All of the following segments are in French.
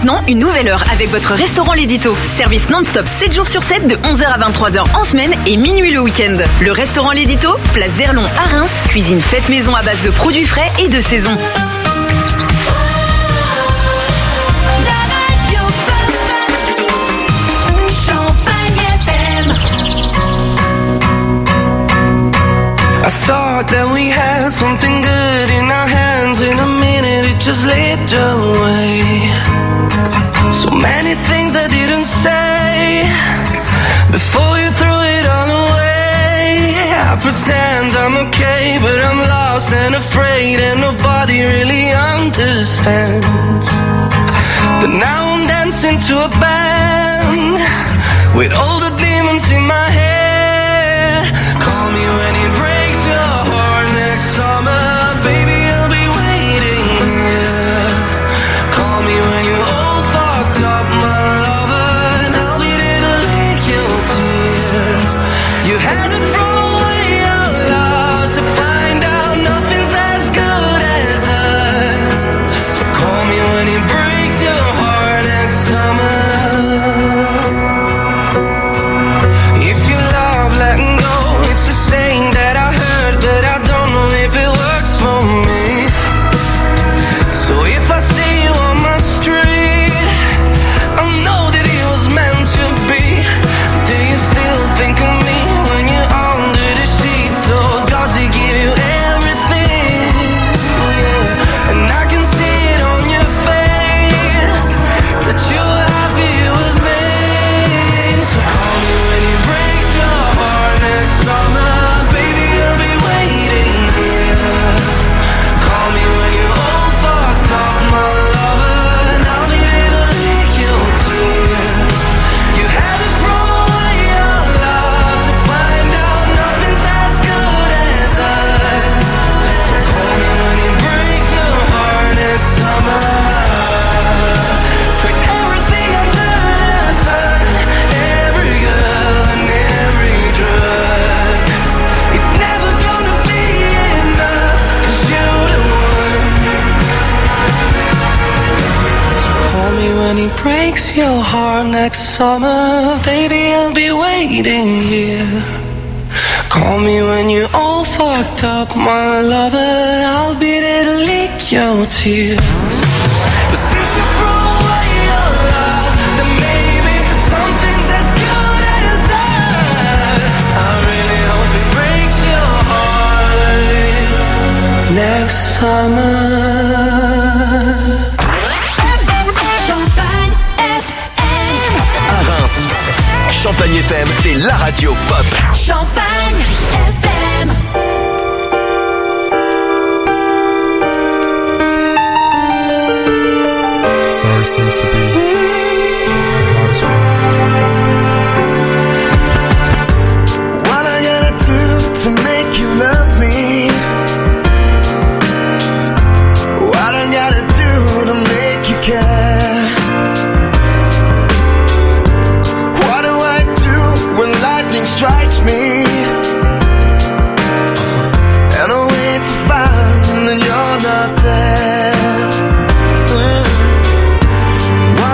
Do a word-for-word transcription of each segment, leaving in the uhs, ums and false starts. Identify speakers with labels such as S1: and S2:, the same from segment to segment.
S1: maintenant une nouvelle heure avec votre restaurant L'Édito. Service non-stop sept jours sur sept de onze heures à vingt-trois heures en semaine et minuit le week-end. Le restaurant L'Édito, place d'Erlon à Reims, cuisine faite maison à base de produits frais et de saison.
S2: I thought that we had something good in our hands. In a minute it just slipped away. So many things I didn't say before you threw it all away. I pretend I'm okay, but I'm lost and afraid, and nobody really understands. But now I'm dancing to a band with all the demons in my head. Call me when it breaks your heart next summer, baby, I'll be waiting, yeah. Call me when you're all fucked up, my lover, and I'll be there to lick your tears. You had to throw away your love to find out nothing's as good as us. So call me when it breaks your heart next summer. If you love letting go, it's a saying that I heard, but I don't know if it works for me. So if I see you on my street, I know that it was meant to be. Do you still think of me when you're under the sheets? So does it give you everything? Yeah. And I can see it on your face that you're happy with me. So call me when it breaks your heart next summer, baby, I'll be waiting here. Call me when you're all fucked up, my lover, and I'll be there to lick your tears. You had to throw away your love to find out nothing's as good as us. So call me when it breaks your heart next summer. Put everything under the sun, every girl and every drug. It's never gonna be enough, 'cause you're the one. Call me when he breaks your heart next summer, baby, I'll be waiting here. Call me when you're all fucked up, my lover, I'll be there to lick your tears. But since you threw away your love, then maybe something's as good as us. I really hope it breaks your heart next summer.
S3: Champagne F M.
S4: À Reims, Champagne F M, c'est la radio pop.
S3: Champagne F M.
S5: Sorry seems to be the hardest one.
S6: What I gotta do to make you love me? What I gotta do to make you care? What do I do when lightning strikes me? And I wait to find that you're not there. What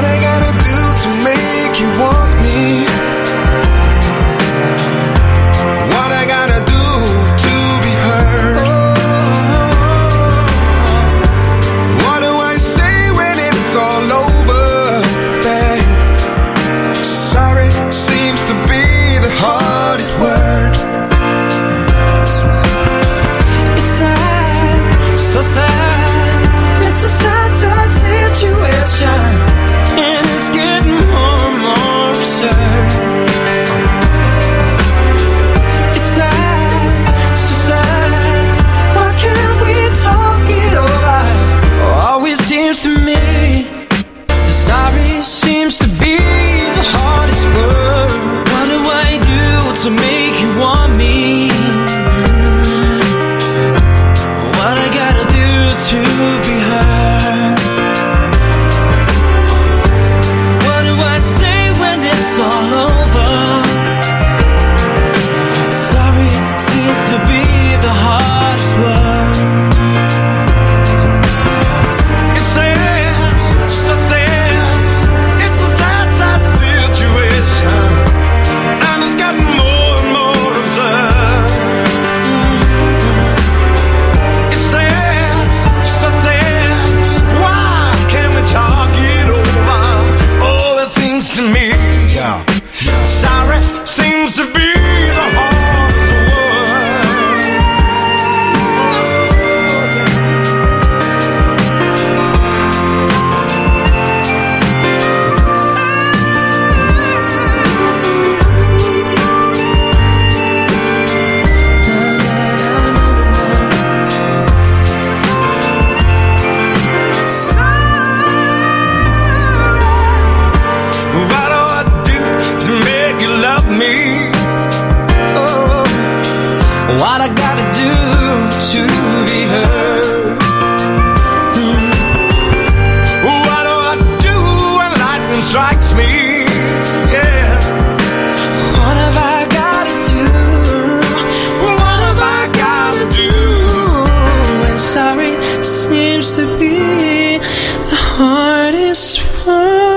S6: I gotta do to be heard? Mm. What do I do when lightning strikes me? Yeah. What have I gotta do? What have I gotta do? And sorry seems to be the hardest one.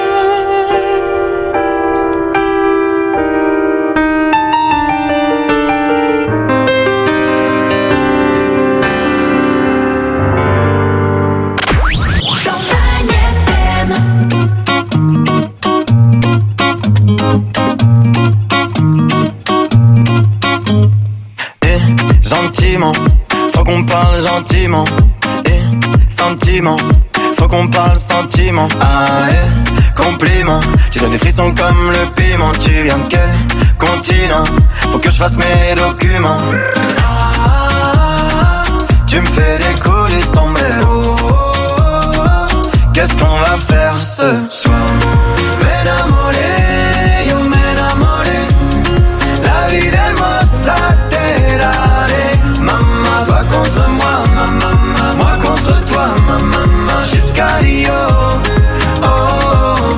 S7: Faut qu'on parle gentiment. Et sentiment, faut qu'on parle sentiment. Ah eh, compliment. Tu donnes des frissons comme le piment. Tu viens de quel continent? Faut que je fasse mes documents. Ah, tu me fais décoller sombrero. Qu'est-ce qu'on va faire ce soir? M'enamoré, yo m'enamoré. La vie d'hermosa te daré. Maman, toi contre moi, maman, moi contre toi, maman, jusqu'à Rio. Oh, oh.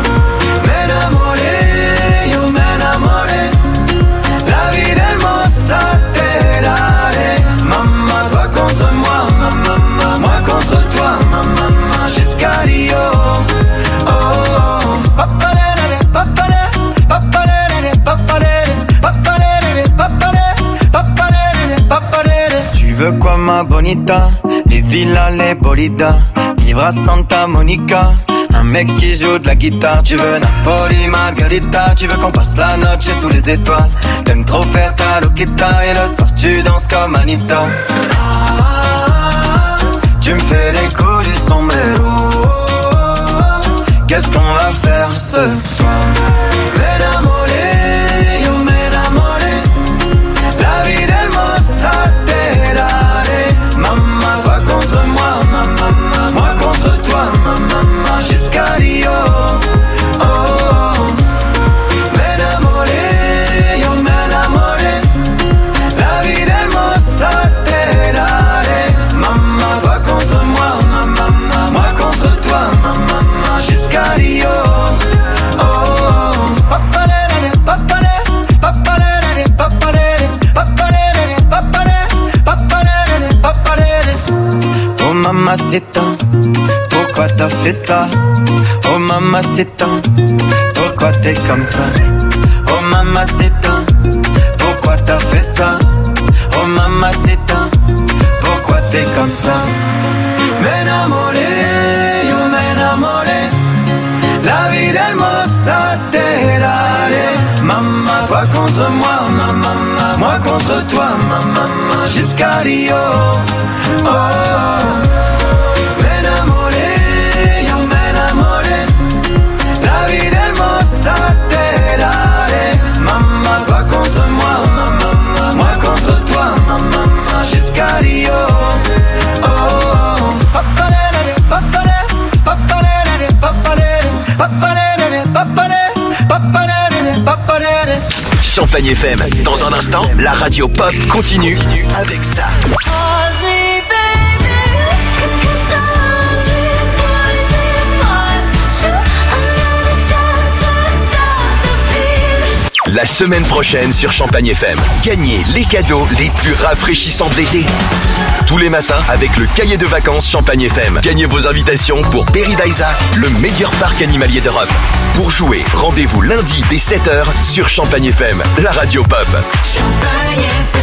S7: M'enamoré, yo m'enamoré. La vie d'hermosa te daré. Maman, toi contre moi, maman, moi contre toi, maman, jusqu'à Rio. Oh, oh. Papalere, papalere, papalere, papalere, papalere, papalere, papalere, papalere. Tu veux quoi ma bonita? Les villas, les bolidas. Vivre à Santa Monica. Un mec qui joue de la guitare. Tu veux Napoli, Margarita. Tu veux qu'on passe la noche sous les étoiles. T'aimes trop faire ta loquita. Et le soir tu danses comme Anita. Ah, tu me fais des coups du sombrero. Qu'est-ce qu'on va faire ce soir? M'enamoré, yo m'enamoré. La vie d'hermosa te daré. Maman, toi contre moi, maman, moi contre toi, maman, jusqu'à Rio. Oh, oh. M'enamoré, yo m'enamoré. La vie d'hermosa te daré. Maman, toi contre moi, maman, moi contre toi, maman, jusqu'à Rio. Oh, oh. Papalere, papalere, papalere, papalere, papalere, papalere, papalere, papalere. Oh mamacita, pourquoi t'as fait ça? Oh mamacita, pourquoi t'es comme ça? Oh mamacita, pourquoi t'as fait ça? Oh mamacita, pourquoi t'es comme ça? M'enamoré, yo m'enamoré. La vie d'hermosa te daré. Maman, toi contre moi, maman, moi contre toi, maman, jusqu'à Rio. Oh, oh. M'enamoré, yo m'enamoré. La vie d'hermosa te daré. Maman, toi contre moi, maman, moi contre toi, maman, jusqu'à Rio. Oh, oh. Papalere, papalere, papalere, papalere, papalere, papalere, papalere, papalere.
S4: Champagne F M, dans un instant, la radio pop continue avec ça. La semaine prochaine sur Champagne F M, gagnez les cadeaux les plus rafraîchissants de l'été. Tous les matins avec le cahier de vacances Champagne F M. Gagnez vos invitations pour Paradisa, le meilleur parc animalier d'Europe. Pour jouer, rendez-vous lundi dès sept heures sur Champagne F M, la radio pop.
S3: Champagne F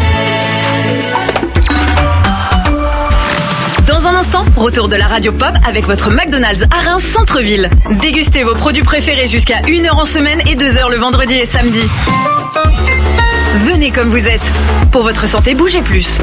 S3: M.
S1: Dans un instant, retour de la radio pop avec votre McDonald's à Reims Centre-Ville. Dégustez vos produits préférés jusqu'à une heure en semaine et deux heures le vendredi et samedi. Venez comme vous êtes. Pour votre santé, bougez plus.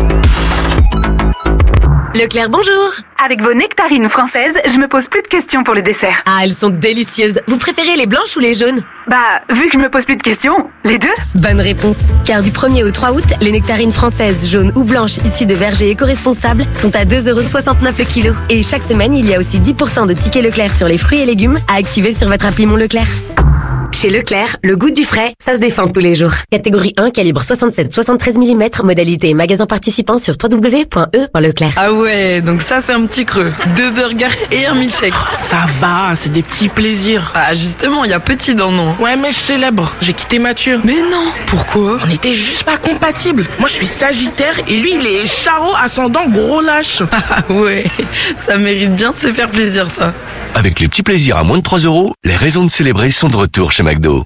S8: Leclerc, bonjour.
S9: Avec vos nectarines françaises, je me pose plus de questions pour le dessert.
S8: Ah, elles sont délicieuses. Vous préférez les blanches ou les jaunes?
S9: Bah, vu que je me pose plus de questions, les deux.
S8: Bonne réponse. Car du premier au trois août, les nectarines françaises, jaunes ou blanches issues de vergers éco-responsables sont à deux euros soixante-neuf le kilo. Et chaque semaine, il y a aussi dix pour cent de tickets Leclerc sur les fruits et légumes à activer sur votre appli Mon Leclerc. Chez Leclerc, le goût du frais, ça se défend tous les jours. Catégorie un, calibre soixante-sept soixante-treize millimètres, modalité et magasin participant sur w w w point e point leclerc.
S10: Ah ouais, donc ça c'est un petit creux. Deux burgers et un milkshake.
S11: Ça va, c'est des petits plaisirs.
S10: Ah justement, il y a petit dans le nom.
S11: Ouais, mais je célèbre. J'ai quitté Mathieu.
S10: Mais non, pourquoi?
S11: On était juste pas compatibles. Moi je suis Sagittaire et lui il est Charo ascendant gros lâche.
S10: Ah ouais, ça mérite bien de se faire plaisir ça.
S4: Avec les petits plaisirs à moins de trois euros, les raisons de célébrer sont de retour chez McDo.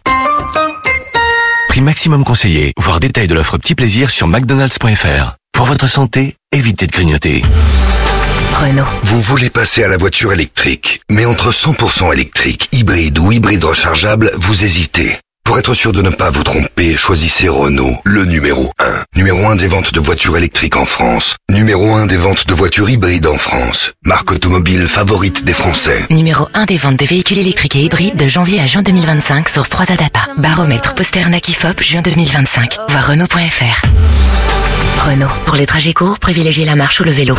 S4: Prix maximum conseillé, voire détail de l'offre petits plaisirs sur mcdonalds point f r. Pour votre santé, évitez de grignoter.
S8: Renault.
S12: Vous voulez passer à la voiture électrique, mais entre cent pour cent électrique, hybride ou hybride rechargeable, vous hésitez. Pour être sûr de ne pas vous tromper, choisissez Renault, le numéro un. Numéro un des ventes de voitures électriques en France. Numéro un des ventes de voitures hybrides en France. Marque automobile favorite des Français.
S13: Numéro un des ventes de véhicules électriques et hybrides de janvier à juin deux mille vingt-cinq, source trois A Data. Baromètre poster Nakifop, juin deux mille vingt-cinq. Voir Renault point f r. Renault. Pour les trajets courts, privilégiez la marche ou le vélo.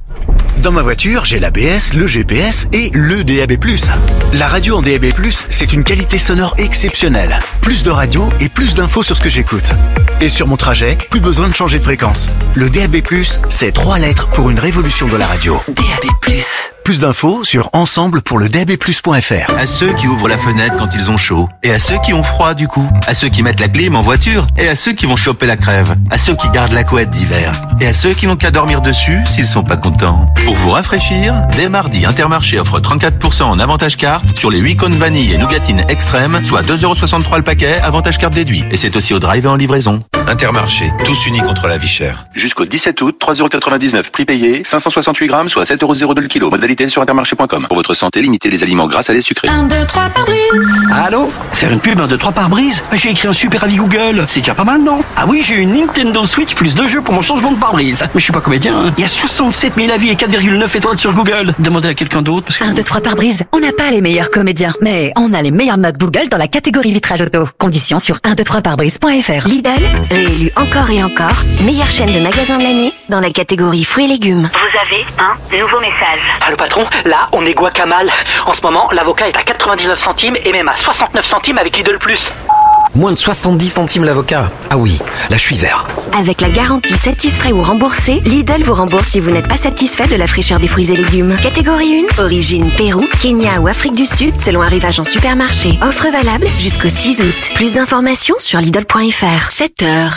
S14: Dans ma voiture, j'ai l'A B S, le G P S et le D A B plus. La radio en D A B plus, c'est une qualité sonore exceptionnelle. Plus de radio et plus d'infos sur ce que j'écoute. Et sur mon trajet, plus besoin de changer de fréquence. Le D A B plus, c'est trois lettres pour une révolution de la radio.
S13: D A B plus.
S14: Plus d'infos sur ensemble pour le d a b plus point f r.
S15: À ceux qui ouvrent la fenêtre quand ils ont chaud. Et à ceux qui ont froid du coup. À ceux qui mettent la clim en voiture. Et à ceux qui vont choper la crève. À ceux qui gardent la couette d'hiver. Et à ceux qui n'ont qu'à dormir dessus s'ils sont pas contents. Pour vous rafraîchir, dès mardi, Intermarché offre trente-quatre pour cent en avantage carte sur les huit cônes vanille et nougatine extrême, soit deux euros soixante-trois le paquet, avantage carte déduit. Et c'est aussi au drive et en livraison. Intermarché, tous unis contre la vie chère. Jusqu'au dix-sept août, trois euros quatre-vingt-dix-neuf prix payé, cinq cent soixante-huit grammes, soit sept euros zéro deux le kilo. Modalité sur intermarché point com. Pour votre santé, limitez les aliments gras à lait sucré.
S16: un, deux, trois par brise.
S17: Allô? Faire une pub un, deux, trois par brise? J'ai écrit un super avis Google. C'est déjà pas mal, non? Ah oui, j'ai une Nintendo Switch plus deux jeux pour mon changement de pare-brise. Mais je suis pas comédien, hein. Il y a soixante-sept mille avis et quatre virgule neuf étoiles sur Google. Demandez à quelqu'un d'autre parce que...
S18: un, deux, trois par brise. On n'a pas les meilleurs comédiens, mais on a les meilleures notes Google dans la catégorie vitrage auto. Conditions sur un, deux, trois par brise point f r.
S8: Lidl, réélu encore et encore, meilleure chaîne de magasins de l'année dans la catégorie fruits et légumes.
S19: Vous avez un nouveau message.
S17: Ah, le patron, là, on est guacamal. En ce moment, l'avocat est à quatre-vingt-dix-neuf centimes et même à soixante-neuf centimes avec Lidl Plus.
S20: Moins de soixante-dix centimes l'avocat. Ah oui, là je suis vert.
S8: Avec la garantie satisfait ou remboursé, Lidl vous rembourse si vous n'êtes pas satisfait de la fraîcheur des fruits et légumes. Catégorie un, origine Pérou, Kenya ou Afrique du Sud selon arrivage en supermarché. Offre valable jusqu'au six août. Plus d'informations sur Lidl point f r. sept heures.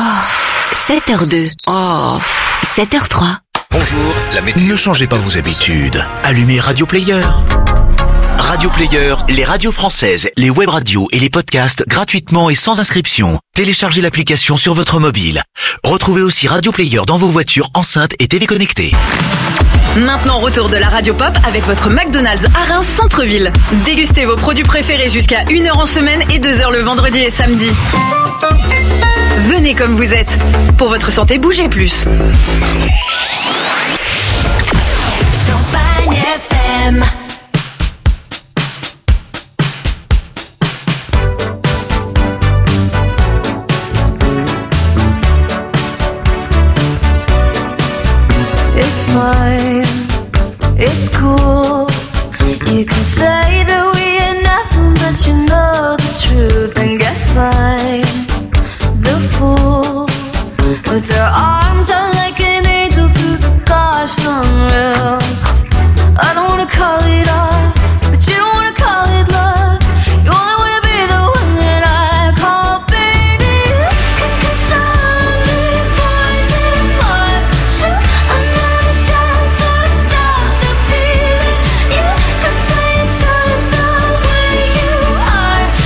S8: Oh. sept heures deux. Oh. sept heures trois.
S14: Bonjour, la météo. Ne changez pas vos habitudes. Allumez Radio Player. Radio Player, les radios françaises, les web radios et les podcasts gratuitement et sans inscription. Téléchargez l'application sur votre mobile. Retrouvez aussi Radio Player dans vos voitures, enceintes et T V connectées.
S1: Maintenant, retour de la radio pop avec votre McDonald's à Reims Centre-Ville. Dégustez vos produits préférés jusqu'à une heure en semaine et deux heures le vendredi et samedi. Venez comme vous êtes. Pour votre santé, bougez plus.
S3: Champagne F M.
S21: It's fine, it's cool. You can say that we ain't nothing, but you know the truth. And guess I'm the fool with their arms out like an angel through the gosh unreal. I don't wanna call it off, but you don't wanna call it love. You only wanna be the one that I call baby. You can show me boys and boys. Shoot another shot to stop the feeling. You can say it's just the way you are.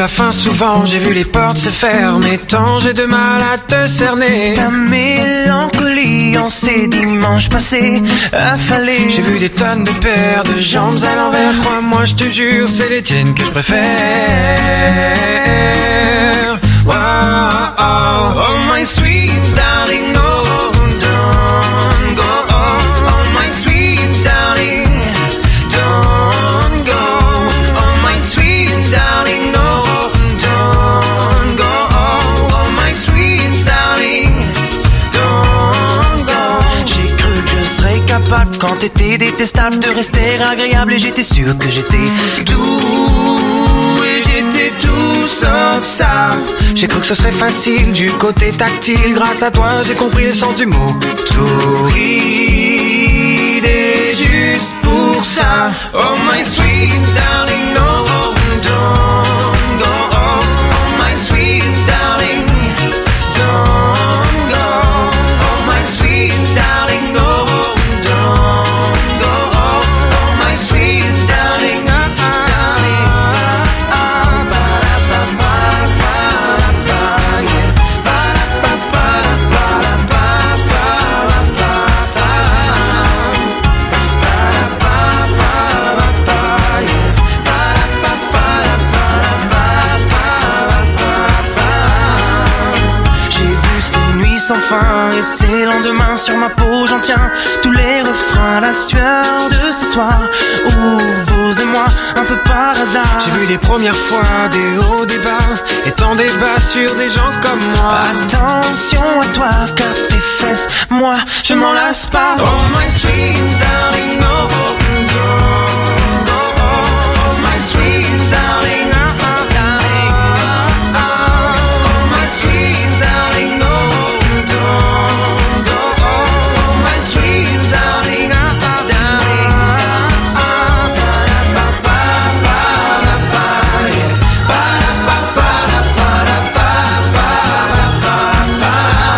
S16: la fin souvent, j'ai vu les portes se fermer. Tant j'ai de mal à te cerner.
S6: Ta mélancolie en ces dimanches passés affalés.
S16: J'ai vu des tonnes de paires de jambes à l'envers. Crois-moi, je te jure, c'est les tiennes que je préfère. Wow, oh, oh my sweet darling, no, don't go. Oh my sweet darling, don't go. Oh my sweet darling, no, don't go. Oh my sweet darling, don't go.
S6: J'ai cru que je serais capable quand t'étais détestable de rester agréable et j'étais sûr que j'étais
S16: doux et j'étais tout sauf ça. J'ai cru que ce serait facile du côté tactile. Grâce à toi j'ai compris le sens du mot torride. Et juste pour ça, oh my sweet darling, no, don't go. Oh my sweet darling, don't go. Oh my sweet darling, no, don't go. Oh my sweet darling, ah, ah, ah, ah, ba, ba, ba, ba, ba, yeah. Ba, ba, ba, ba, ba, ba, ba, ba.
S6: J'ai vu ces nuits sans fin et ces lendemains sur ma peau, j'en tiens tous les refrains, la sueur de ce soir où vous et moi, un peu par hasard.
S16: J'ai vu des premières fois, des hauts, des bas, et tant débats sur des gens comme moi.
S6: Attention à toi, car tes fesses, moi, je m'en lasse pas.
S16: Oh my sweet darling, no, don't go. Oh my sweet darling, ah, ah, darling, ah, ah. Oh my sweet darling, no, don't go. Oh my sweet darling, ah, ah, darling, ah, ah. Ba, ba, ba, ba, ba, yeah. Ba, ba, ba, ba, ba, ba, ba, ba, ba.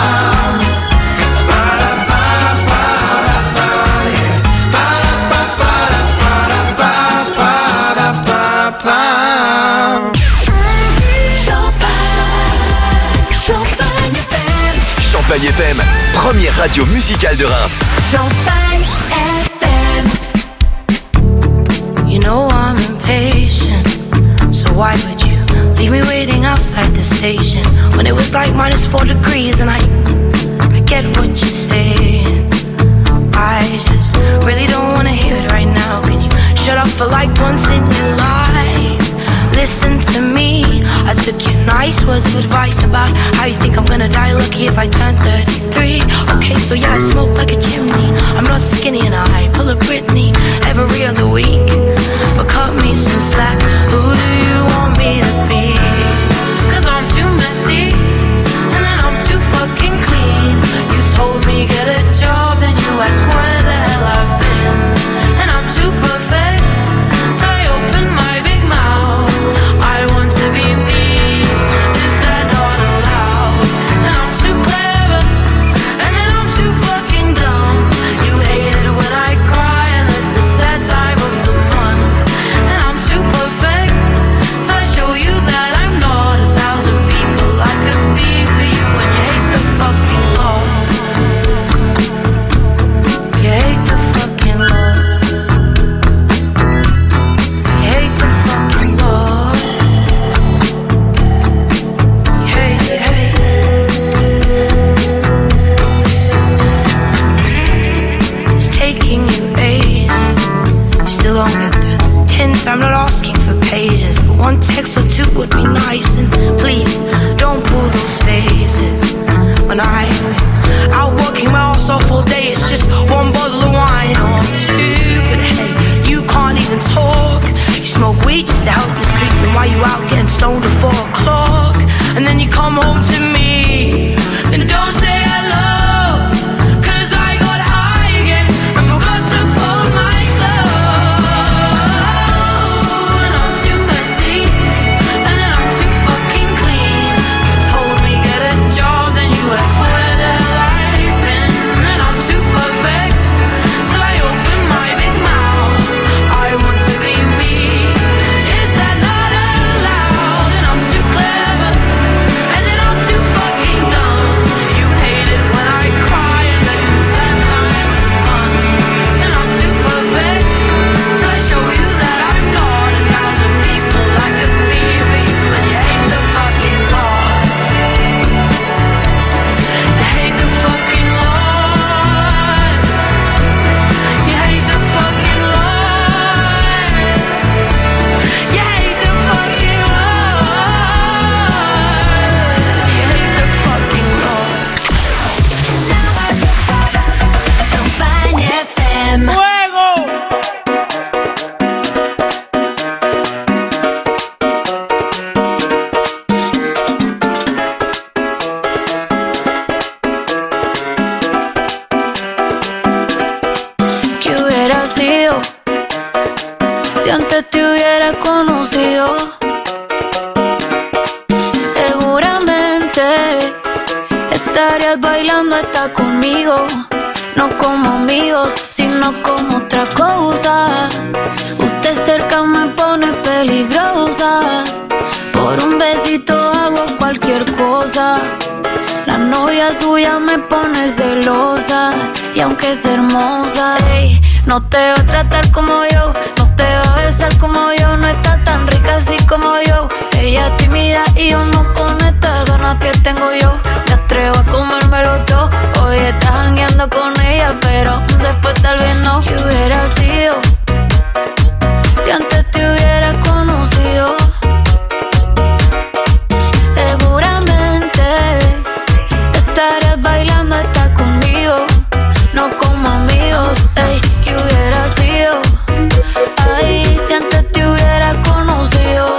S4: Champagne F M, première radio musicale de Reims.
S21: Champagne F M. You know I'm impatient, so why would you leave me waiting outside the station when it was like minus four degrees and I, I get what you're saying. I just really don't wanna hear it right now. Can you shut up for like once in your life? Listen to me, I took your nice words of advice about how you think I'm gonna die lucky if I turn thirty-three. Okay, so yeah, I smoke like a chimney, I'm not skinny and I pull a Britney every other week. But cut me some slack, who do you want me to be? Cause I'm too messy, and then I'm too fucking clean. You told me get a job, then you asked where the hell I've been. And I'm too perfect, so I open my big mouth. I want to be me, is that not allowed? And I'm too clever, and then I'm too fucking dumb. You hate it when I cry, and this is that time of the month. And I'm too perfect, so I show you that I'm not a thousand people I could be for you. And you hate the fucking law. You hate the fucking law. You hate the fucking law. You hate, you hate. It's taking you ages. You still don't get the hint. I'm not asking for pages, but one text or two would be nice. And please don't pull those phases. When I've been out working my ass off all day, it's just one bottle of wine or two. But hey, you can't even talk. You smoke weed just to help you sleep. Then why you out getting stoned at four o'clock? And then you come home to me and don't say hello. Cause I got high again and forgot to fold my clothes. And I'm too messy, and then I'm too fucking clean. You told me get a job, then you asked where the hell I've been. And I'm too perfect, till I open my big mouth. I want to be me, is that not allowed? And I'm estarás bailando está conmigo. No como amigos, sino como otra cosa. Usted cerca me pone peligrosa. Por un besito hago cualquier cosa. La novia suya me pone celosa. Y aunque es hermosa, ey, no te va a tratar como yo, no te va a besar como yo. No está tan rica así como yo. Ella es tímida y yo no con estas ganas que tengo yo. Me atrevo a comérmelo todo. Hoy estás jangueando con ella, pero después tal vez no. ¿Qué hubiera sido si antes te hubiera conocido? Seguramente estarías bailando hasta conmigo. No como amigos, ey, ¿qué hubiera sido? Ay, si antes te hubiera conocido.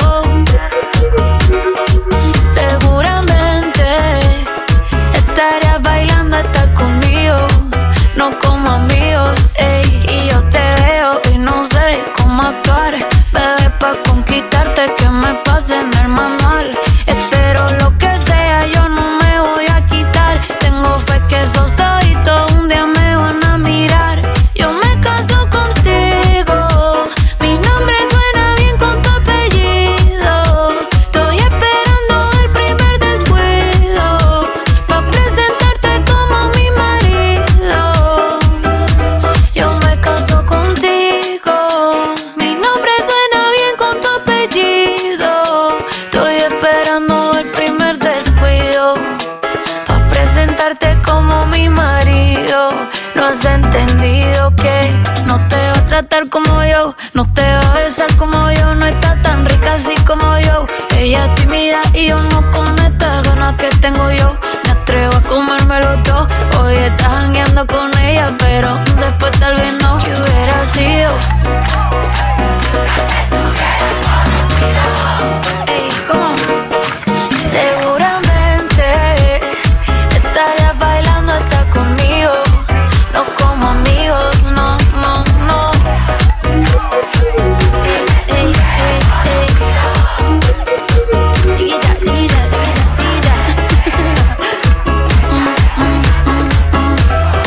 S21: Seguramente estarías bailando hasta conmigo. No como amigos, ey, y yo te veo y no sé cómo actuar. Bebé, pa' conquistarte que me pase en el manual. Espero lo que sea, yo no me voy a quitar. Tengo fe que esos ojitos un día me van a mirar. Yo me caso contigo, mi nombre suena bien con tu apellido. Estoy esperando el primer descuido pa' presentarte como mi marido. Yo me caso contigo, mi nombre suena bien con tu apellido. Estoy esperando el primer descuido pa' presentarte como mi marido. No has entendido que no te va a tratar como yo, no te va a besar como yo. No está tan rica así como yo. Ella es tímida y yo no con estas ganas que tengo yo. Me atrevo a comérmelo todo. Hoy estás jangueando con ella, pero después tal vez no. ¿Qué hubiera sido? Ey, ¿cómo? Seguramente estarías bailando hasta conmigo. No como amigos, no, no, no. Ey, ey, ey, ey. Chiquilla, chiquilla, chiquilla, chiquilla. Mm, mm, mm, mm.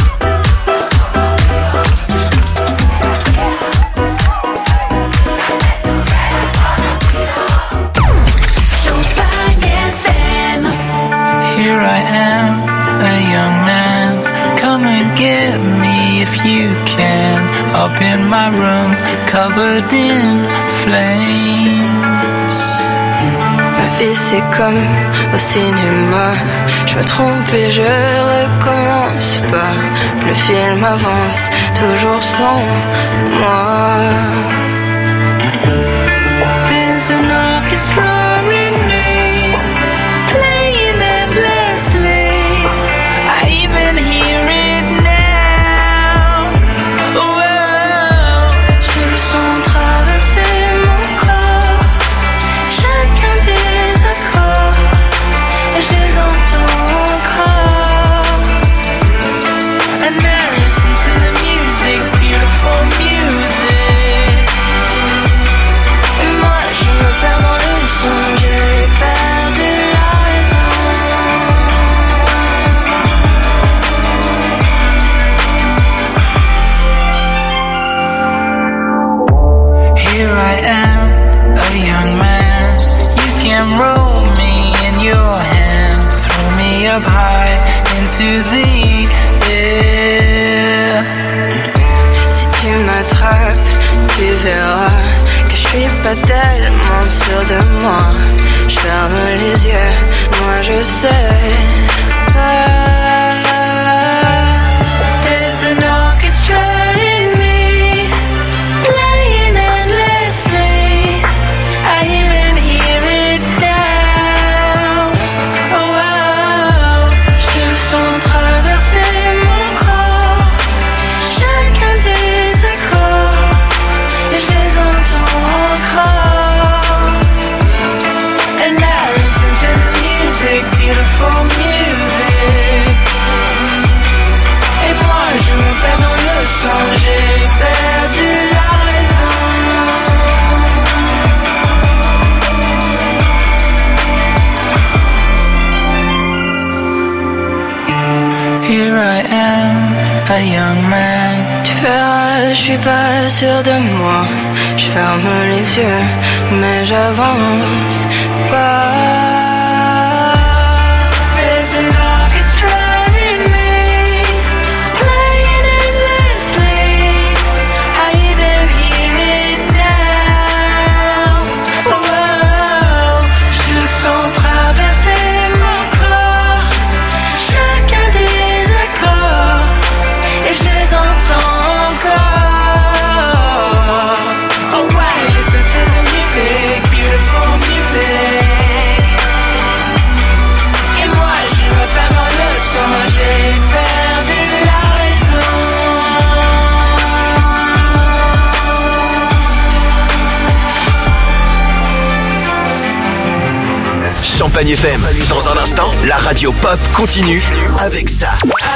S3: Champagne F M.
S6: Here I am, a young man. Come and get me if you can. Up in my room, covered in flames.
S21: Ma vie c'est comme au cinéma. Je me trompe et je recommence pas. Le film avance toujours sans moi.
S6: There's an orchestra in me, playing endlessly. I even hear it now. Whoa.
S21: Je sens traverser mon corps chacun des accords et je les entends encore.
S6: And I listen to the music, beautiful music.
S21: Et moi je me perds dans le son, j'ai perdu la raison.
S6: Here I am, a young man. You can roll me in your hand, throw me up high into the air.
S21: Si tu m'attrapes, tu verras que je suis pas tellement sûre de moi. Je ferme les yeux, moi je sais pas.
S6: There's an orchestra in me, playing endlessly. I even hear it now. Oh, oh.
S21: Je sens traverser mon corps chacun des accords et je les entends encore.
S6: And I listen to the music, beautiful a young man.
S21: Tu verras, je suis pas sûr de moi. Je ferme les yeux, mais j'avance pas.
S6: There's an orchestra in me, playing endlessly. I even hear it now. Oh, je sens traverser mon corps chacun des accords, et je les entends encore. Oh ouais, listen to the music, beautiful music. Et moi je me perds dans le son, j'ai perdu la raison.
S4: Champagne F M. Dans un instant, la radio pop continue avec ça.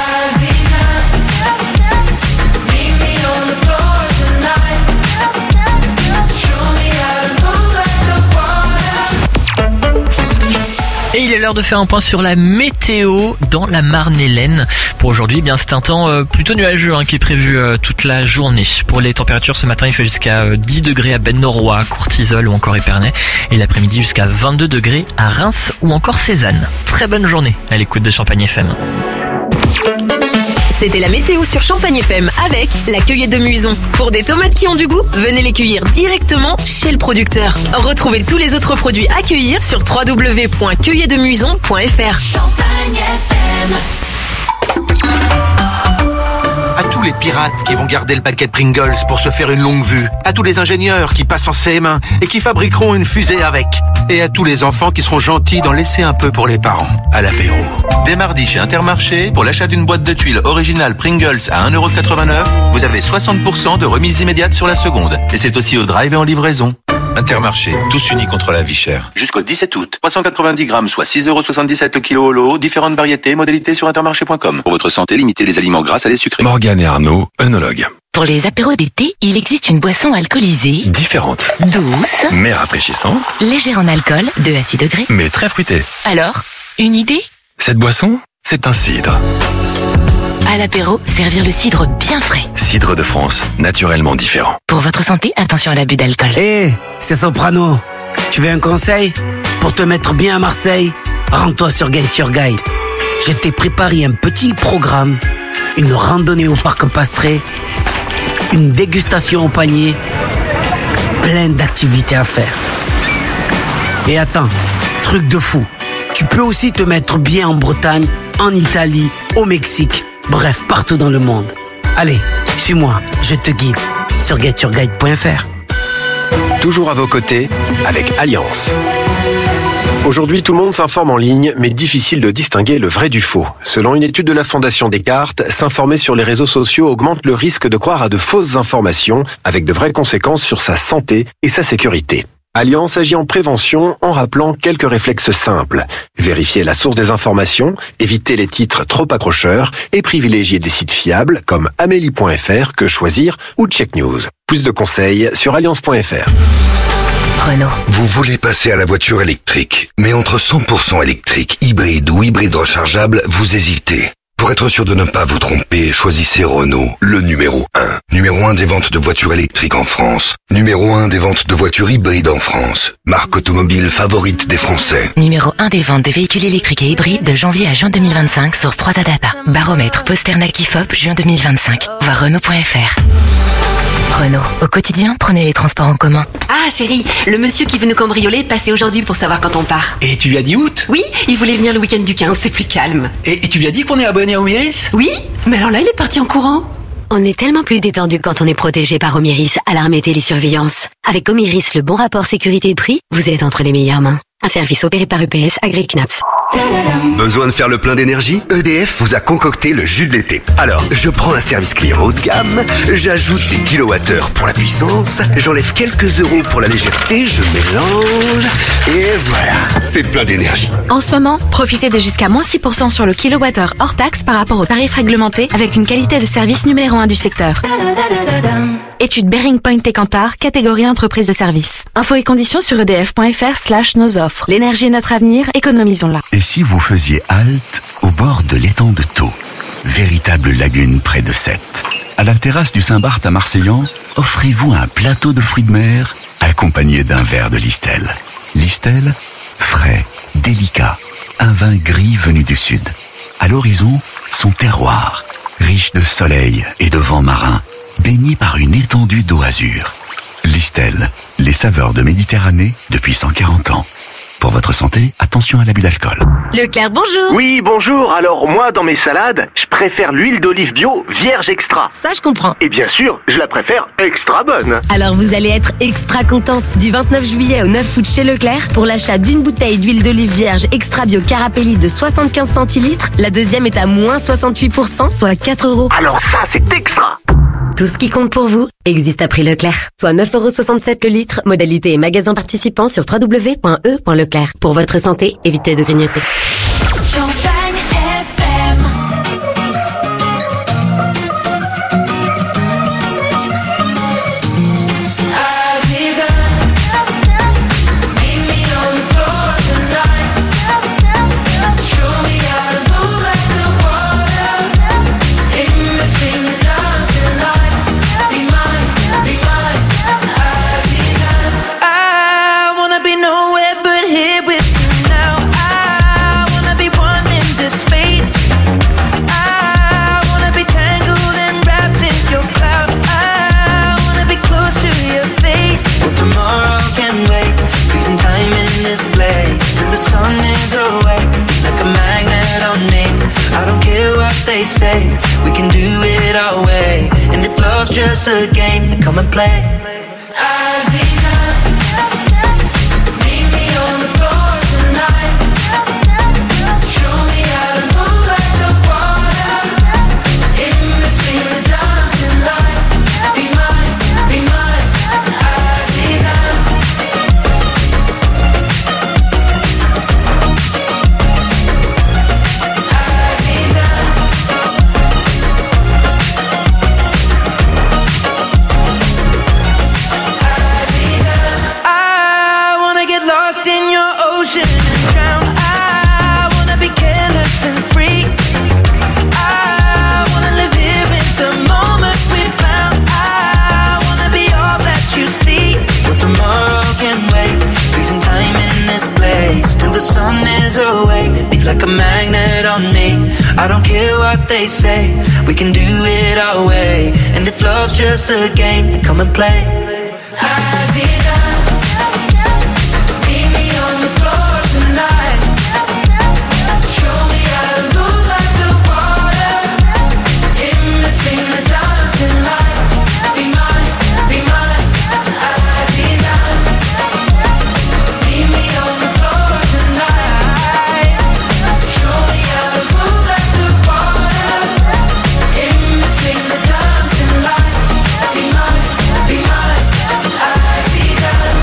S2: Et il est l'heure de faire un point sur la météo dans la Marne-et-Laine. Pour aujourd'hui, eh bien c'est un temps euh, plutôt nuageux hein, qui est prévu euh, toute la journée. Pour les températures, ce matin, il fait jusqu'à euh, dix degrés à Ben-Noroy, Courtisolles ou encore Épernay. Et l'après-midi, jusqu'à vingt-deux degrés à Reims ou encore Cézanne. Très bonne journée à l'écoute de Champagne F M.
S1: C'était la météo sur Champagne F M avec la cueillette de Muison. Pour des tomates qui ont du goût, venez les cueillir directement chez le producteur. Retrouvez tous les autres produits à cueillir sur w w w point cueillette de muison point f r.
S3: Champagne F M.
S15: À tous les pirates qui vont garder le paquet de Pringles pour se faire une longue vue. À tous les ingénieurs qui passent en C M un et qui fabriqueront une fusée avec. Et à tous les enfants qui seront gentils d'en laisser un peu pour les parents, à l'apéro. Dès mardi chez Intermarché, pour l'achat d'une boîte de tuiles originale Pringles à un euro quatre-vingt-neuf, vous avez soixante pour cent de remise immédiate sur la seconde. Et c'est aussi au drive et en livraison. Intermarché, tous unis contre la vie chère. Jusqu'au dix-sept août, trois cent quatre-vingt-dix grammes, soit six euros soixante-dix-sept le kilo au lot, différentes variétés, modalités sur intermarché point com. Pour votre santé, limitez les aliments gras, salés, sucrés.
S22: Morgane et Arnaud, œnologues.
S13: Pour les apéros d'été, il existe une boisson alcoolisée,
S22: Différente,
S13: douce,
S22: mais rafraîchissante,
S13: légère en alcool, deux à six degrés.
S22: mais très fruitée.
S13: Alors, une idée?
S22: Cette boisson, c'est un cidre.
S13: À l'apéro, servir le cidre bien frais.
S22: Cidre de France, naturellement différent.
S13: Pour votre santé, attention à l'abus d'alcool.
S23: Hé, c'est Soprano. Tu veux un conseil? Pour te mettre bien à Marseille, rends-toi sur Get Your Guide. Je t'ai préparé un petit programme, une randonnée au parc Pastré, une dégustation au panier, plein d'activités à faire. Et attends, truc de fou, tu peux aussi te mettre bien en Bretagne, en Italie, au Mexique, bref, partout dans le monde. Allez, suis-moi, je te guide sur get your guide point f r.
S24: Toujours à vos côtés, avec Alliance. Aujourd'hui, tout le monde s'informe en ligne, mais difficile de distinguer le vrai du faux. Selon une étude de la Fondation Descartes, s'informer sur les réseaux sociaux augmente le risque de croire à de fausses informations, avec de vraies conséquences sur sa santé et sa sécurité. Alliance agit en prévention en rappelant quelques réflexes simples. Vérifier la source des informations, éviter les titres trop accrocheurs et privilégier des sites fiables comme amélie point f r, Que Choisir ou Check News. Plus de conseils sur alliance point f r.
S13: Renault.
S12: Vous voulez passer à la voiture électrique, mais entre cent pour cent électrique, hybride ou hybride rechargeable, vous hésitez. Pour être sûr de ne pas vous tromper, choisissez Renault, le numéro un. Numéro un des ventes de voitures électriques en France. Numéro un des ventes de voitures hybrides en France. Marque automobile favorite des Français.
S13: Numéro un des ventes de véhicules électriques et hybrides de janvier à juin deux mille vingt-cinq, source trois A Data. Baromètre Posternak I F O P, juin deux mille vingt-cinq. Voir Renault point f r. Renault. Au quotidien, prenez les transports en commun.
S25: Ah chérie, le monsieur qui veut nous cambrioler est passé aujourd'hui pour savoir quand on part.
S17: Et tu lui as dit août?
S25: Oui, il voulait venir le week-end du quinze, c'est plus calme.
S17: Et, et tu lui as dit qu'on est abonné à Omiris?
S25: Oui, mais alors là il est parti en courant.
S26: On est tellement plus détendu quand on est protégé par Omiris, alarme et télésurveillance. Avec Omiris, le bon rapport sécurité-prix, vous êtes entre les meilleures mains. Un service opéré par U P S, agréé C N A P S.
S27: Besoin de faire le plein d'énergie? E D F vous a concocté le jus de l'été. Alors, je prends un service client haut de gamme, j'ajoute des kilowattheures pour la puissance, j'enlève quelques euros pour la légèreté, je mélange, et voilà, c'est plein d'énergie.
S28: En ce moment, profitez de jusqu'à moins six pour cent sur le kilowattheure hors taxe par rapport au tarif réglementé avec une qualité de service numéro un du secteur. Étude Bearing Point et Kantar, catégorie entreprise de service. Infos et conditions sur edf point f r slash nos offres. L'énergie est notre avenir, économisons-la.
S29: Et si vous faisiez halte au bord de l'étang de Thau?
S5: véritable lagune près de Sète. À la terrasse du Saint-Barth à Marseillan, offrez-vous un plateau de fruits de mer accompagné d'un verre de Listel. Listel, frais, délicat, un vin gris venu du sud. À l'horizon, son terroir, riche de soleil et de vent marin, baigné par une étendue d'eau azur. Listel, les saveurs de Méditerranée depuis cent quarante ans. Pour votre santé, attention à l'abus d'alcool.
S7: Leclerc, bonjour.
S9: Oui, bonjour. Alors moi, dans mes salades, je préfère l'huile d'olive bio vierge extra.
S7: Ça, je comprends.
S9: Et bien sûr, je la préfère extra bonne.
S7: Alors vous allez être extra content. Du vingt-neuf juillet au neuf août chez Leclerc, pour l'achat d'une bouteille d'huile d'olive vierge extra bio Carapelli de soixante-quinze centilitres, la deuxième est à moins soixante-huit pour cent, soit quatre euros.
S9: Alors ça, c'est extra.
S7: Tout ce qui compte pour vous existe à prix Leclerc. Soit neuf euros soixante-sept le litre, modalité et magasin participant sur w w w point e point leclerc. Pour votre santé, évitez de grignoter.
S3: Champagne F M. Aziza, meet me on the floor tonight. Show me how to move like the water. In between the dancing lights. Be mine, be mine, Aziza. I wanna be nowhere but here with you now. I wanna be one in this space. I wanna be tangled and wrapped in your cloud. I wanna be close to your face. Well, tomorrow can wait. Freezing time in this place till the sun is away. Like a magnet on me. I don't care what they say. We can do it our way. And if love's just a game, then come and play. Aziza, meet me on the floor tonight. Show me how to move like the water. In between the dancing lights. Be mine, be mine, Aziza. I wanna get lost in your ocean and drown. I wanna be careless and free. I wanna live here in the moment we found. I wanna be all that you see. Well, tomorrow can wait. Freezing time in this place till the sun is awake. Be like a magnet on me. I don't care what they say. We can do it our way. And if love's just a game, then come and play. Aziza, meet me on the floor tonight. Show me how to move like the water. In between the dancing lights. Be mine, be mine, Aziza. Meet me on the floor tonight. Show me how to move like the water. In between the dancing lights. Be mine, be mine, Aziza.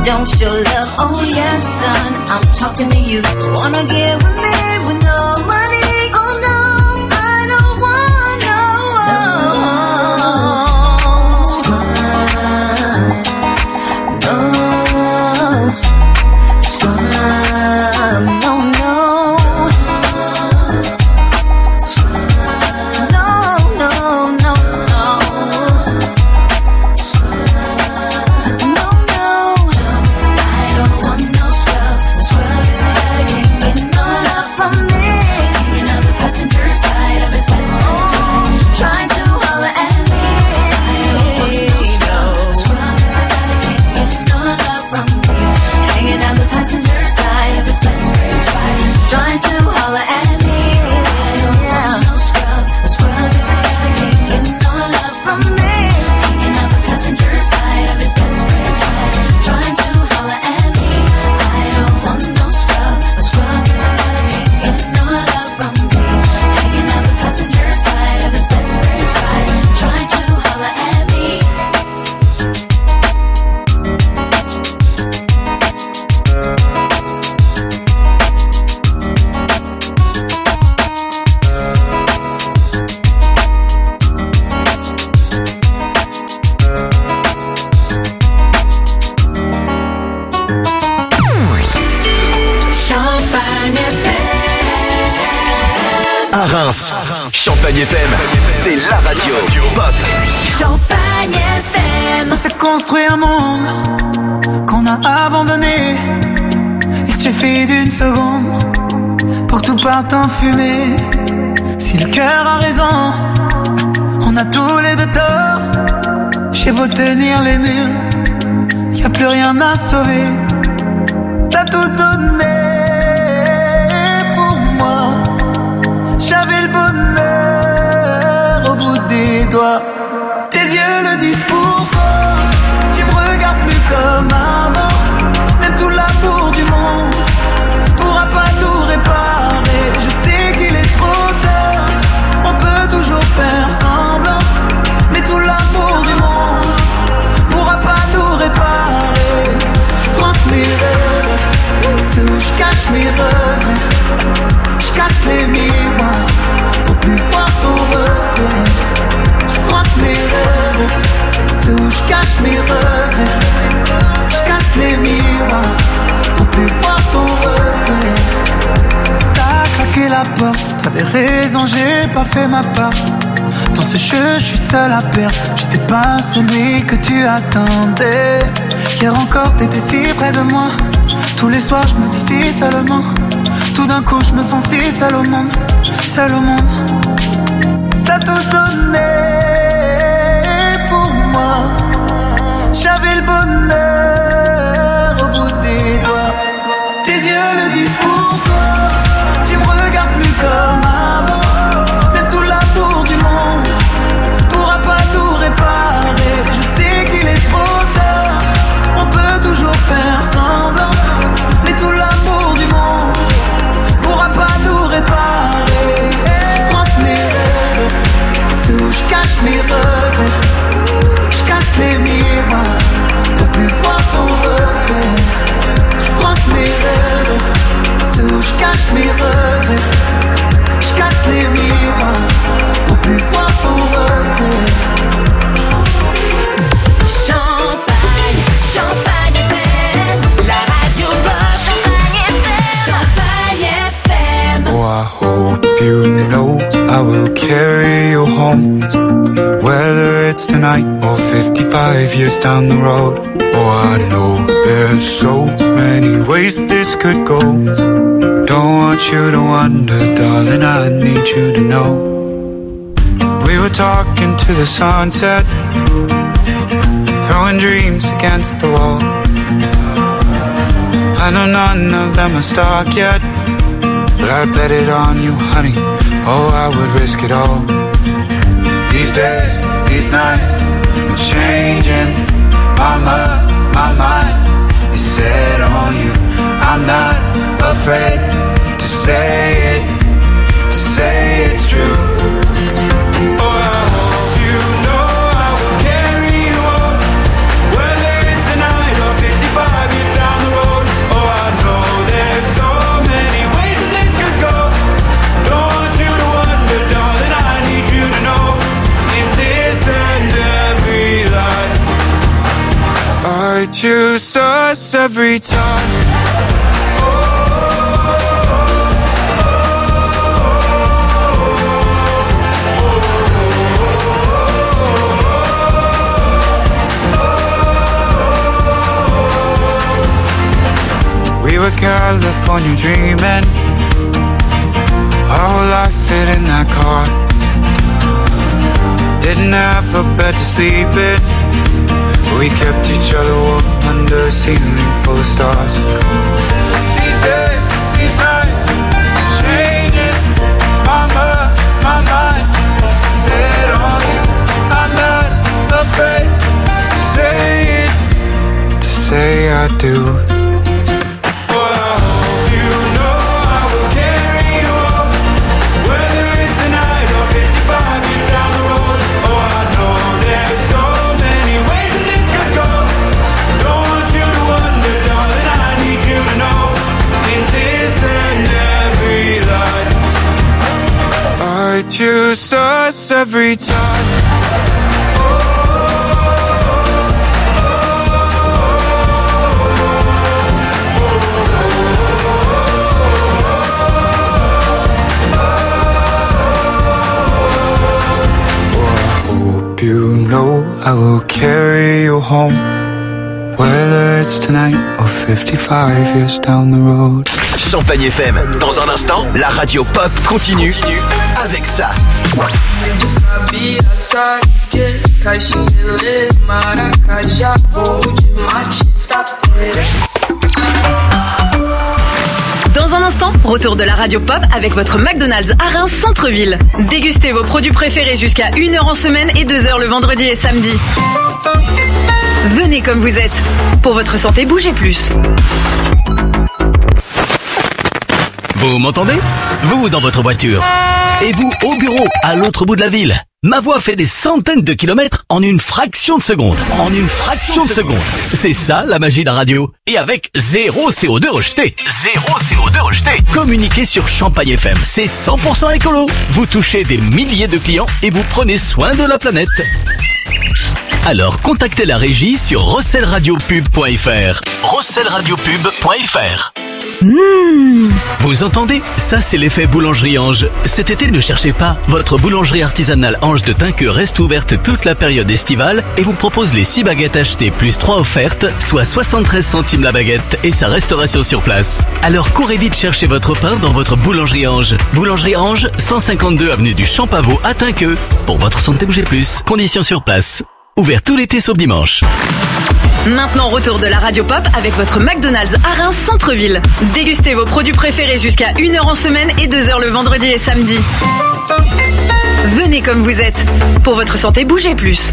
S3: don't show love. Oh yes, son, I'm talking to you. Wanna get with me with no money? Oh no, I don't want no.
S4: Reims. Champagne F M, c'est la radio pop.
S3: Champagne F M.
S6: On s'est construit un monde qu'on a abandonné. Il suffit d'une seconde pour que tout parte en fumée. Si le cœur a raison, on a tous les deux tort. J'ai beau tenir les murs, y a plus rien à sauver. T'as tout donné pour moi. J'avais le bonheur au bout des doigts. Tes yeux le disent pourquoi. Tu me regardes plus comme avant. Même tout l'amour du monde pourra pas nous réparer. Je sais qu'il est trop tard. On peut toujours faire semblant, mais tout l'amour du monde pourra pas nous réparer. Je France mes rêves, sous je cache mes regrets. Je casse les miroirs pour plus voir ton reflet. Je France mes rêves, sous je cache mes regrets. Je casse les miroirs pour plus voir ton reflet. T'as claqué la porte, t'avais raison, j'ai pas fait ma part. Dans ce jeu, je suis seul à perdre. J'étais pas celui que tu attendais. Hier encore, t'étais si près de moi. Tous les soirs, je me dis si seulement. Tout d'un coup, je me sens si seul au monde. Seul au monde. T'as tout donné pour moi. J'avais le bonheur au bout des doigts. Tes yeux le disent pourquoi. Tu me regardes plus comme avant. Même tout l'amour du monde pourra pas nous réparer. Je sais qu'il est trop tard. On peut toujours faire semblant, mais tout l'amour du monde pourra pas nous réparer. Je France mes rêves, sous je cache mes regrets. Je casse les miroirs pour plus voir ton reflet. Je France mes rêves, sous je cache mes regrets. Je casse les miroirs pour plus voir ton reflet.
S3: Champagne, Champagne F M, la radio pop. Champagne F M.
S8: Oh, I hope you know I will carry you home, whether it's tonight or fifty-five years down the road. Oh, I know there's so many ways this could go. Don't want you to wonder, darling, I need you to know. We were talking to the sunset, throwing dreams against the wall. I know none of them are stuck yet, but I bet it on you, honey. Oh, I would risk it all. These days, these nights, I'm changing. My mind, my mind is set on you. I'm not afraid to say it, to say it's true. Oh, I hope you know I will carry you on, whether it's tonight or fifty-five years I choose us every time. We were California dreaming, our whole life fit in that car. Didn't have a bed to sleep in, we kept each other warm under a ceiling full of stars. These days, these nights, changing my mind, my mind. Set on you, I'm not afraid to say it, to say I do. I choose us every time. Hope you know I will carry you home, whether it's tonight or fifty-five years down the road.
S4: Champagne F M. Dans un instant, la radio pop continue, continue avec ça.
S1: Dans un instant, retour de la radio pop avec votre McDonald's à Reims Centre-Ville. Dégustez vos produits préférés jusqu'à une heure en semaine et deux heures le vendredi et samedi. Venez comme vous êtes. Pour votre santé, bougez plus.
S10: Vous m'entendez? Vous dans votre voiture. Et vous au bureau, à l'autre bout de la ville. Ma voix fait des centaines de kilomètres en une fraction de seconde. En une fraction de seconde. C'est ça la magie de la radio. Et avec zéro C O deux rejeté. Zéro C O deux rejeté. Communiquez sur Champagne F M. C'est cent pour cent écolo. Vous touchez des milliers de clients et vous prenez soin de la planète. Alors contactez la régie sur rossel radio pub point f r. rossel radio pub point f r. Mmh. Vous entendez? Ça, c'est l'effet boulangerie Ange. Cet été, ne cherchez pas. Votre boulangerie artisanale Ange de Tinqueux reste ouverte toute la période estivale et vous propose les six baguettes achetées plus trois offertes, soit soixante-treize centimes la baguette et sa restauration sur place. Alors courez vite chercher votre pain dans votre boulangerie Ange. Boulangerie Ange, cent cinquante-deux avenue du Champ-Pavot à Tinqueux. Pour votre santé, bougez plus. Conditions sur place. Ouvert tout l'été sauf dimanche.
S1: Maintenant, retour de la radio pop avec votre McDonald's à Reims Centre-Ville. Dégustez vos produits préférés jusqu'à une heure en semaine et deux heures le vendredi et samedi. Venez comme vous êtes. Pour votre santé, bougez plus.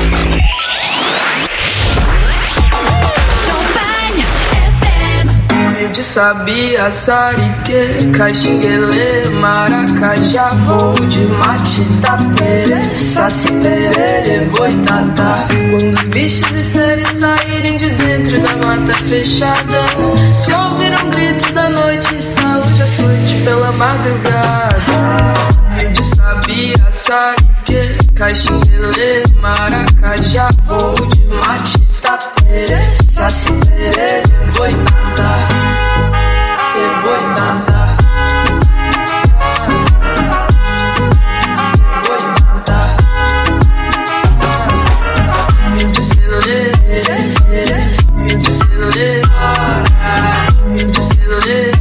S3: De sabia, sarique, caxinguele, maracajá, voo de mate, tapere, saci, perere, boitatá. Quando os bichos e seres saírem de dentro da mata fechada, se ouviram gritos da noite, hoje à noite pela madrugada. De sabia, sarique, caxinguele, maracajá, voo de mate, tapere, saci, perere, boitatá. Boitatá, boitatá, de celulê, de celulê, de celulê,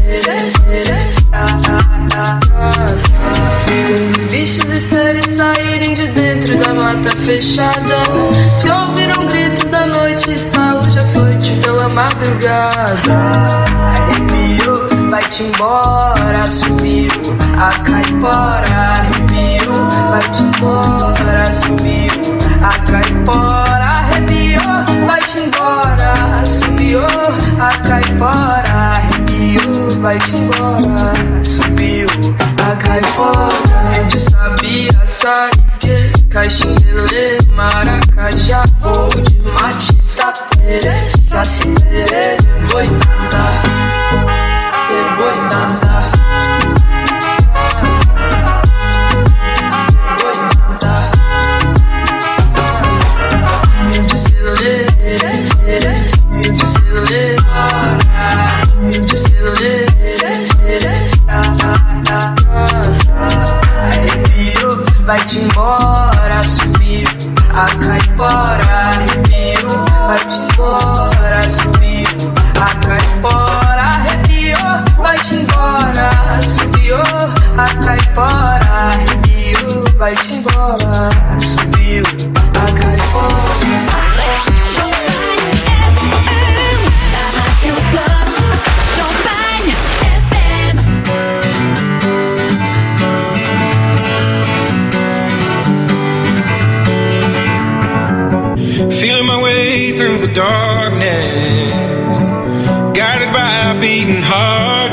S3: os bichos e seres saírem de dentro da mata fechada, se ouviram gritos da noite, estalo de açoite pela madrugada. Vai-te embora, sumiu a caipora, arrepiou. Vai-te embora, sumiu a caipora, arrepiou. Vai-te embora, sumiu a caipora, arrepiou. Vai-te embora, sumiu a caipora. De sabia, sarique, caxinguele, maracajá, voo de mate, tapere, saci, perere, boitatá. Boitatá, boitatá, de celulê,
S2: way through the darkness, guided by a beating heart.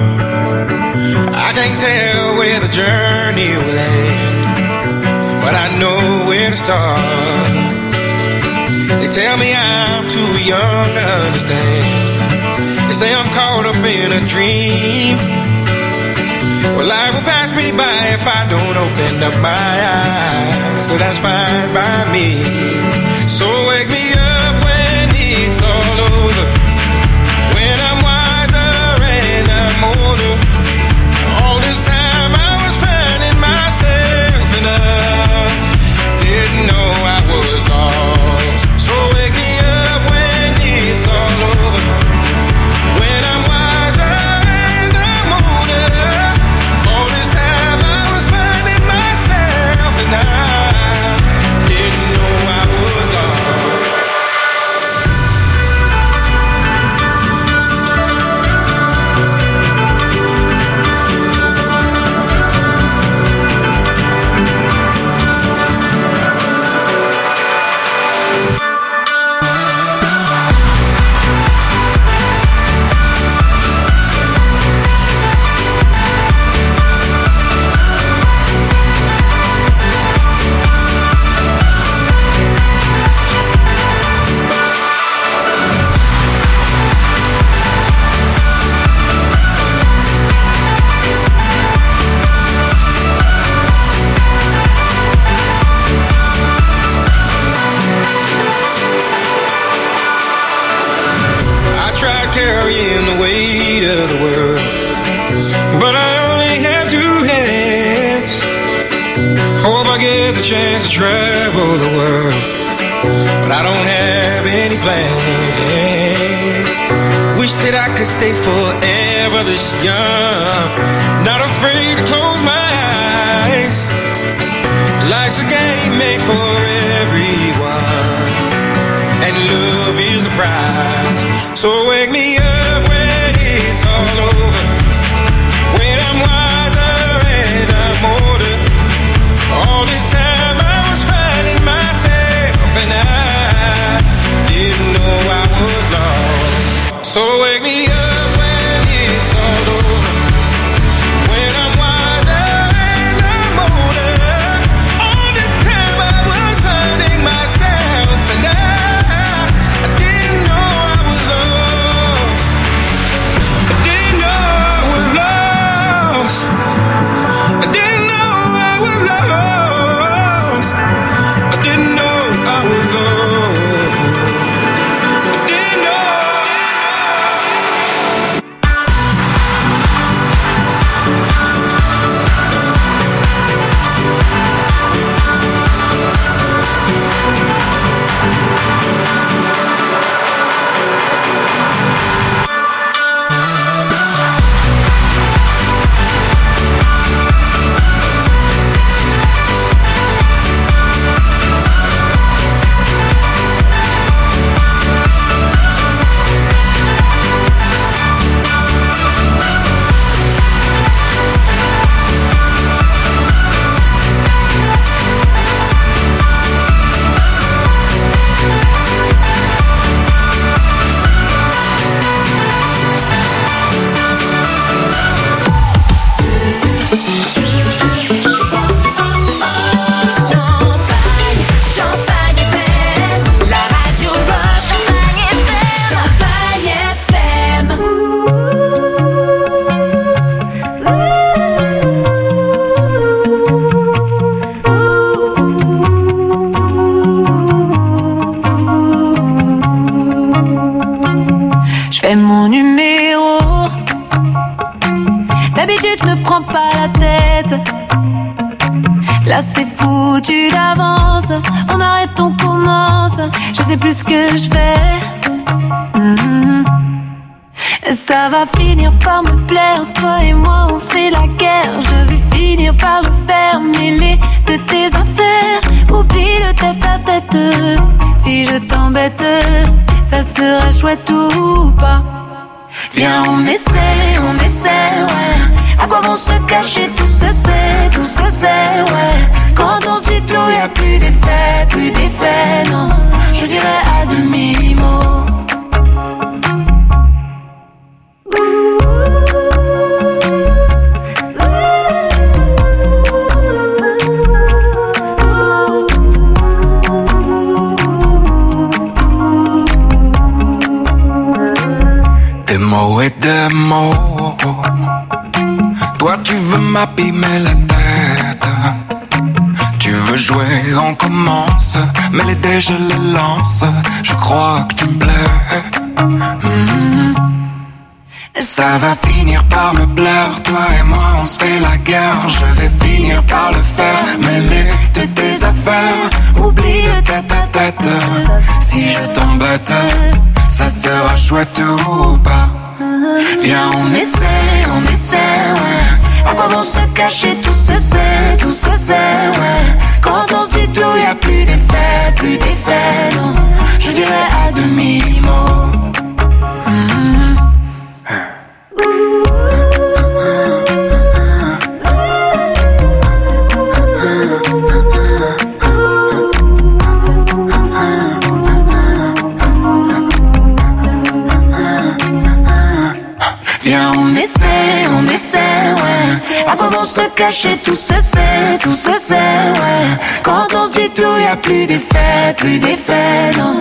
S2: I can't tell where the journey will end, but I know where to start. They tell me I'm too young to understand. They say I'm caught up in a dream. Well, life will pass me by if I don't open up my eyes. So that's fine by me. So wake me up when it's all over, when I'm wiser and I'm older. All this time I was finding myself and I didn't know I was lost. So wake me up when it's all over, when I'm wiser and I'm older. All this time I was finding myself and I didn't know I was lost. Carrying the weight of the world, but I only have two hands. Hope I get the chance to travel the world, but I don't have any plans. Wish that I could stay forever this young, not afraid to close my eyes. Life's a game made for everyone, and love is the prize. So wake me up when it's all over, when I'm wiser and I'm older. All this time I was finding myself and I didn't know I was lost. So wake me up when it's all over, when I'm wiser and I'm older. All this time I was finding myself and I
S11: fais mon numéro. D'habitude je me prends pas la tête. Là c'est foutu d'avance. On arrête, on commence. Je sais plus ce que je fais. Mm-hmm. Ça va finir par me plaire. Toi et moi on se fait la guerre. Je vais finir par le faire. Mêler de tes affaires. Oublie le tête à tête. Si je t'embête, ça sera chouette ou pas. Viens on essaie, on essaie, ouais. À quoi bon se cacher, tout se sait, tout se sait, ouais. Quand on se dit tout, y'a plus d'effet, plus d'effet, non. Je je dirais à demi-mot.
S2: Des mots et des mots. Toi tu veux m'abîmer la tête. Tu veux jouer, on commence. Mais les dés je les lance. Je crois que tu me plais. Mm-hmm. Ça va finir par me plaire. Toi et moi on se fait la guerre. Je vais finir par le faire. Mêler de tes affaires. Oublie le tête à tête. Si je t'embête, ça sera chouette ou pas. Viens on essaie, on essaie, ouais. À quoi bon se cacher, tout se sait, tout se sait, ouais. Quand on se dit tout, y'a plus d'effet, plus d'effet, non. Je dirais à demi-mot. Mm-hmm. Viens on essaie, on essaie, ouais. À quoi bon se cacher, tout se sait, tout se sait, ouais. Quand on se dit tout, y'a plus d'effet, plus d'effet, non.